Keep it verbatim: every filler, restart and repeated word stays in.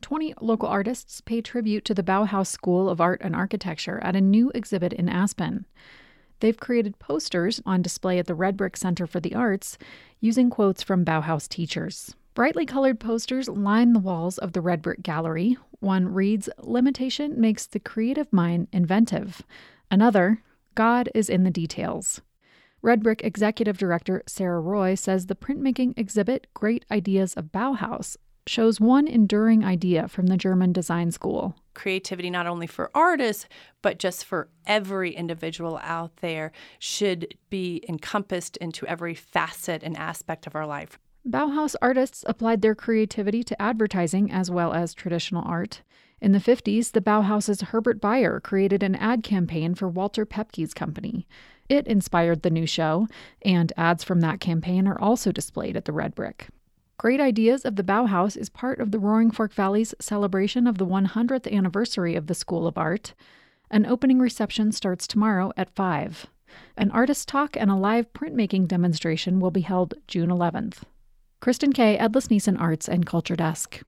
twenty local artists pay tribute to the Bauhaus School of Art and Architecture at a new exhibit in Aspen. They've created posters on display at the Red Brick Center for the Arts using quotes from Bauhaus teachers. Brightly colored posters line the walls of the Red Brick Gallery. One reads, "Limitation makes the creative mind inventive." Another, "God is in the details." Red Brick Executive Director Sarah Roy says the printmaking exhibit, Great Ideas of Bauhaus, shows one enduring idea from the German design school. Creativity, not only for artists, but just for every individual out there, should be encompassed into every facet and aspect of our life. Bauhaus artists applied their creativity to advertising as well as traditional art. In the fifties, the Bauhaus's Herbert Bayer created an ad campaign for Walter Pepke's company. It inspired the new show, and ads from that campaign are also displayed at the Red Brick. Great Ideas of the Bauhaus is part of the Roaring Fork Valley's celebration of the one hundredth anniversary of the School of Art. An opening reception starts tomorrow at five. An artist talk and a live printmaking demonstration will be held June eleventh. Kristen Kay, Edlis Neeson Arts and Culture Desk.